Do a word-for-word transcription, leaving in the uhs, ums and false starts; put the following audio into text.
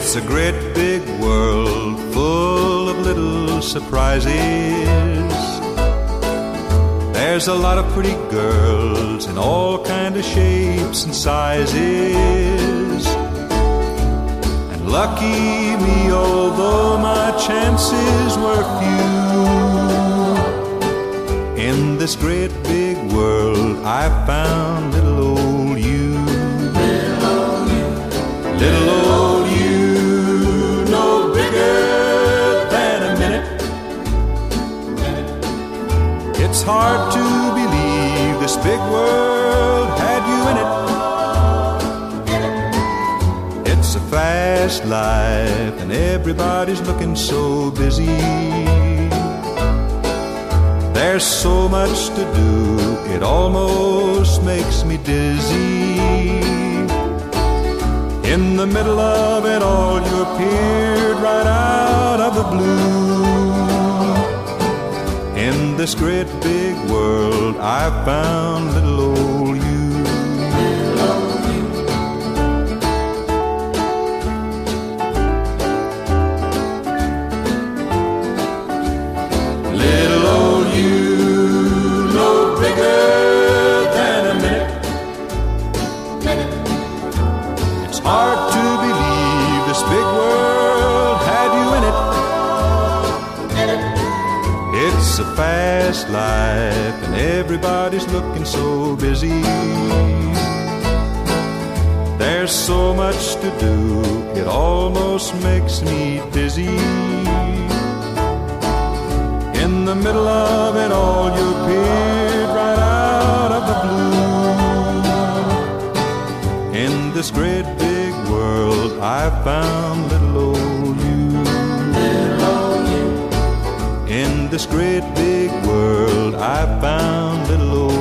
It's a great big world full of little surprises. There's a lot of pretty girls in all kind of shapes and sizes. And lucky me, although my chances were few, in this great big world I found little old you. Little old you. Little old you, no bigger than a minute. It's hard to believe this big world had you in it. It's a fast life and everybody's looking so busy. There's so much to do, it almost makes me dizzy. In the middle of it all, you appeared right out of the blue. In this great big world, I found little old you. Little old you. Little old you, no bigger than a minute. It's hard to believe this big world had you in it. It's a fast life and everybody's looking so busy. There's so much to do, it almost makes me dizzy. In the middle of it all, you appeared right out of the blue. In this great big world, I found little old you. Little old you. In this great big world, I found little old